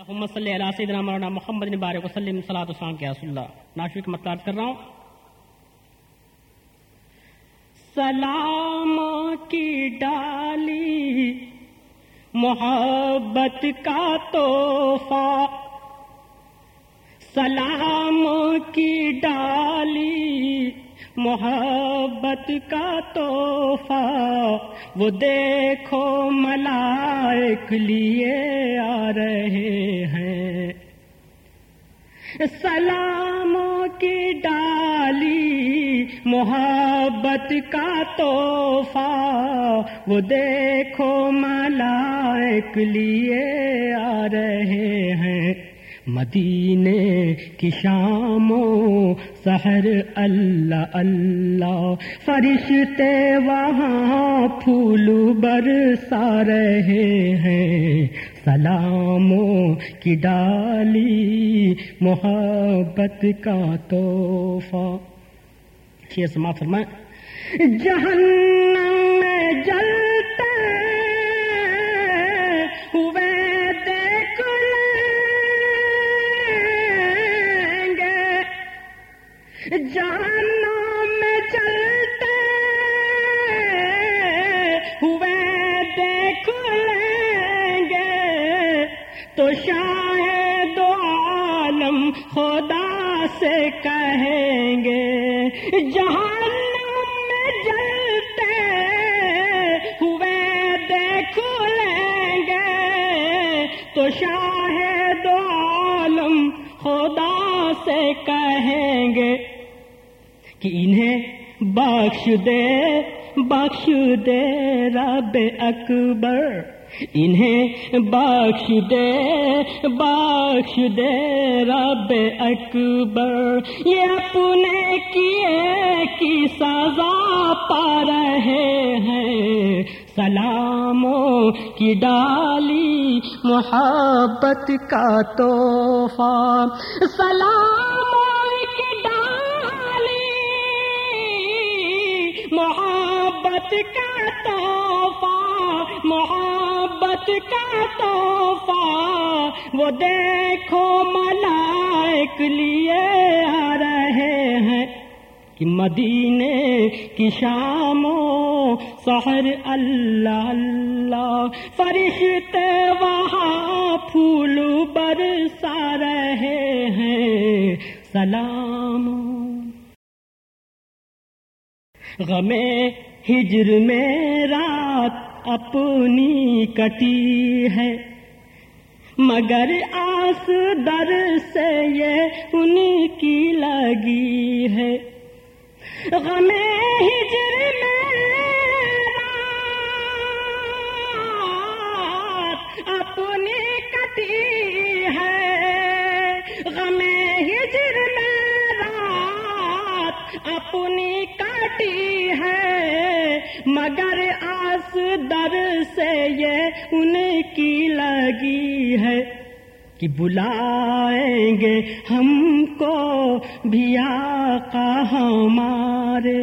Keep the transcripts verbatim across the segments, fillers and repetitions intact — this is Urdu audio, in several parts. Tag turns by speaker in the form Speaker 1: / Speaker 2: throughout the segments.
Speaker 1: اللہم صلی علی سیدنا مولانا محمد بارک وسلم صلاۃ والسلام کے رسول اللہ. ناشر کا مطلب کر رہا ہوں. سلام کی ڈالی محبت کا تحفہ، سلام کی ڈالی محبت کا تحفہ، وہ دیکھو ملائک لیے آ رہے ہیں. سلام کی ڈالی محبت کا تحفہ، وہ دیکھو ملائک لیے آ رہے ہیں. مدینے کی شاموں سحر اللہ اللہ، فرشتے وہاں پھول برسا رہے ہیں. سلاموں کی ڈالی محبت کا تحفہ. شیخ سماعت فرمائیں. جہنم میں جلتے ہوئے دیکھ لیں گے، جہنم میں جلتے ہوئے دیکھ لیں گے، تو شاہد عالم خدا سے کہیں گے. جہنم میں جلتے ہوئے دیکھ لیں گے، تو شاہد عالم خدا سے کہیں گے کہ انہیں بخش دے بخش دے رب اکبر، انہیں بخش دے بخش دے رب اکبر. یہ اپنے کیے کی سزا پا رہے ہیں. سلاموں کی ڈالی محبت کا تحفہ، سلاموں کی ڈالی محبت کا تحفہ، محبت کا تحفہ، وہ دیکھو ملائک لیے آ رہے ہیں. کہ مدینے کی شاموں سحر اللہ اللہ، فرشتے وہاں پھول برسا رہے ہیں. سلام. غم ہجر میں رات اپنی کٹی ہے، مگر آس در سے یہ ان کی لگی ہے. غم ہجر میں رات اپنی کٹی ہے، غم ہجر میں رات اپنی کٹی ہے، مگر آس در سے یہ ان کی لگی ہے. کہ بلائیں گے ہم کو بھی آقا ہمارے،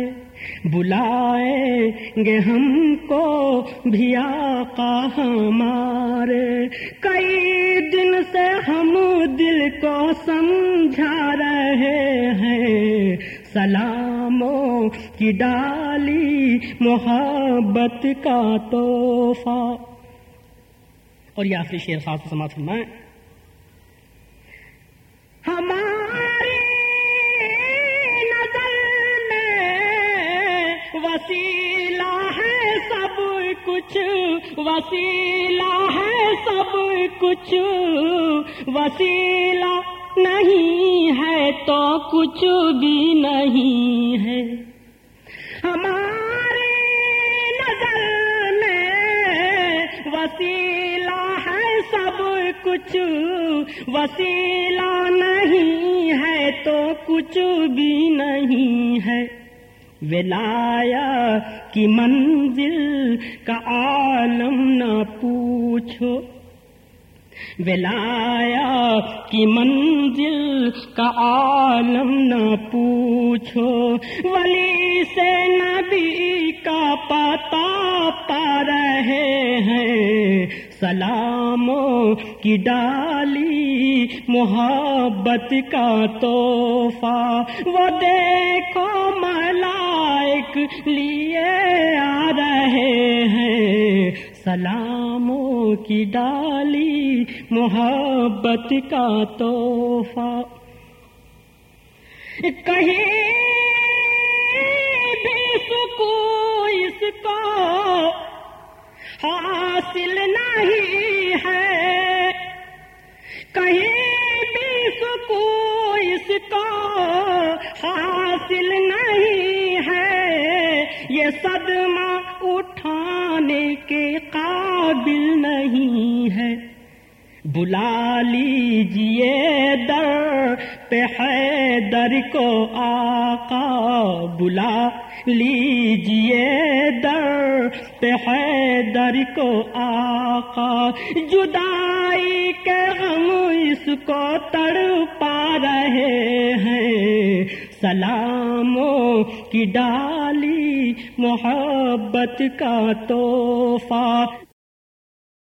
Speaker 1: بلائیں گے ہم کو بھی آقا ہمارے. کئی دن سے ہم دل کو سمجھا رہے ہیں. سلاموں کی ڈالی محبت کا تحفہ. اور یہ آخری شعر خاص سماعت فرمائیں. ہماری نظر میں وسیلہ ہے سب کچھ، وسیلہ ہے سب کچھ، وسیلہ نہیں ہے تو کچھ بھی نہیں ہے. ہماری نظر میں وسیلہ ہے سب کچھ، وسیلہ نہیں ہے تو کچھ بھی نہیں ہے. ولایت کی منزل کا عالم نہ پوچھو، ولایت کی منزل کا عالم نہ پوچھو، ولی سے نبی کا پتہ پا رہے ہیں. سلاموں کی ڈالی محبت کا تحفہ، وہ دیکھو ملائک لیے آ رہے ہیں، سلاموں کی ڈالی محبت کا تحفہ۔ کہیں بھی سکون اس کو حاصل نہیں ہے، کہیں بھی سکون اس کو حاصل نہیں ہے، یہ صدمہ اٹھانے کے قابل نہیں ہے۔ بلا لیجئے در پہ حیدر کو آقا، بلا لیجئے در پہ حیدر کو آقا، جدائی کے غم اس کو تڑپا رہے ہیں، سلاموں کی ڈالی محبت کا تحفہ۔